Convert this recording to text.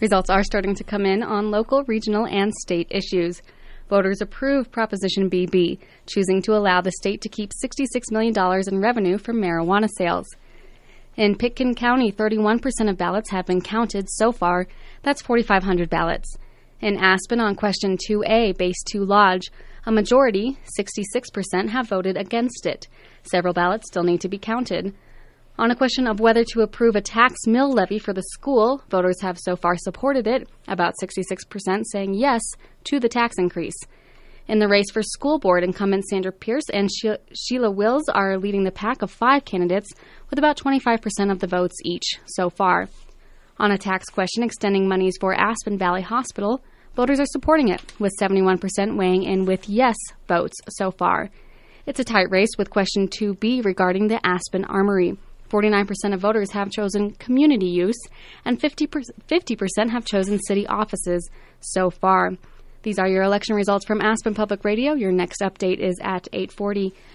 Results are starting to come in on local, regional, and state issues. Voters approved Proposition BB, choosing to allow the state to keep $66 million in revenue from marijuana sales. In Pitkin County, 31% of ballots have been counted so far. That's 4,500 ballots. In Aspen, on Question 2A, Base 2 Lodge, a majority, 66%, have voted against it. Several ballots still need to be counted. On a question of whether to approve a tax mill levy for the school, voters have so far supported it, about 66% saying yes to the tax increase. In the race for school board, incumbent Sandra Pierce and Sheila Wills are leading the pack of 5 candidates with about 25% of the votes each so far. On a tax question extending monies for Aspen Valley Hospital, voters are supporting it, with 71% weighing in with yes votes so far. It's a tight race with question 2B regarding the Aspen Armory. 49% of voters have chosen community use, and 50% have chosen city offices so far. These are your election results from Aspen Public Radio. Your next update is at 8:40.